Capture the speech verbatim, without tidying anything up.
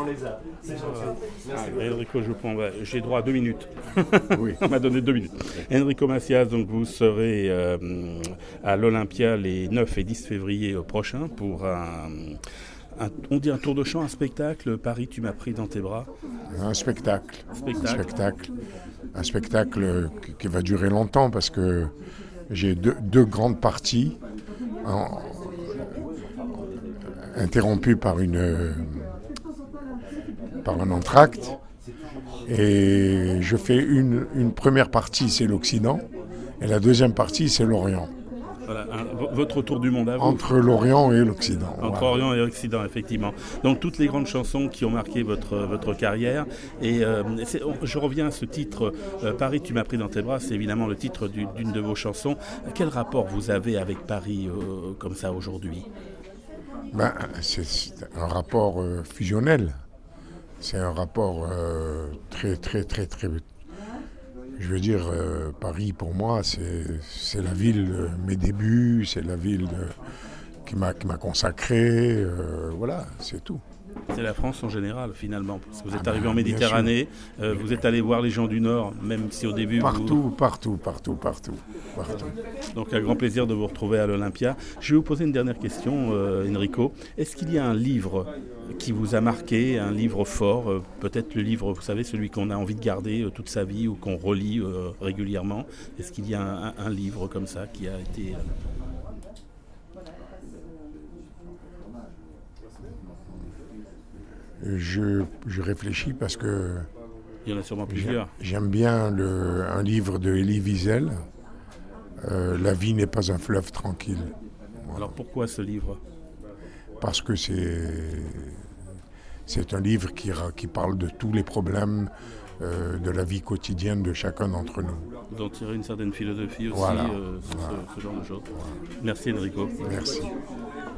on les a. C'est gentil. Merci. Ah, Enrico Jupon, bah, j'ai droit à deux minutes. Oui. On m'a donné deux minutes. Enrico Macias, donc vous serez euh, à l'Olympia les neuf et dix février prochains pour un, un, on dit un tour de chant, un spectacle. Paris, tu m'as pris dans tes bras. Un spectacle. Spectacle. Un spectacle. Un spectacle qui, qui va durer longtemps parce que j'ai deux, deux grandes parties en, interrompues par une par un entracte. Et je fais une, une première partie, c'est l'Occident, et la deuxième partie, c'est l'Orient. Voilà, un, votre tour du monde à vous. Entre l'Orient et l'Occident. Entre voilà. Orient et Occident, effectivement. Donc toutes les grandes chansons qui ont marqué votre, votre carrière. Et euh, je reviens à ce titre, euh, Paris, tu m'as pris dans tes bras, c'est évidemment le titre du, d'une de vos chansons. Quel rapport vous avez avec Paris euh, comme ça aujourd'hui ? Ben, c'est, c'est un rapport euh, fusionnel. C'est un rapport euh, très, très, très, très... Je veux dire, euh, Paris, pour moi, c'est, c'est la ville de mes débuts, c'est la ville de, qui, m'a, qui m'a consacré. Euh, voilà, c'est tout. C'est la France en général, finalement. Parce que vous êtes Ah arrivé ben, en Méditerranée, euh, vous êtes allé voir les gens du Nord, même si au début... Partout, vous... partout, partout, partout, partout. Donc, un grand plaisir de vous retrouver à l'Olympia. Je vais vous poser une dernière question, euh, Enrico. Est-ce qu'il y a un livre qui vous a marqué, un livre fort, euh, peut-être le livre, vous savez, celui qu'on a envie de garder euh, toute sa vie ou qu'on relit euh, régulièrement ? Est-ce qu'il y a un, un, un livre comme ça qui a été... Euh... Je, je réfléchis parce que Il y en a sûrement plusieurs. J'aime bien le, un livre de Elie Wiesel, euh, La vie n'est pas un fleuve tranquille. Voilà. Alors pourquoi ce livre ? Parce que c'est, c'est un livre qui, qui parle de tous les problèmes euh, de la vie quotidienne de chacun d'entre nous. Vous en tirez une certaine philosophie aussi voilà. euh, sur voilà. ce, ce genre de choses. Voilà. Merci Enrico. Merci.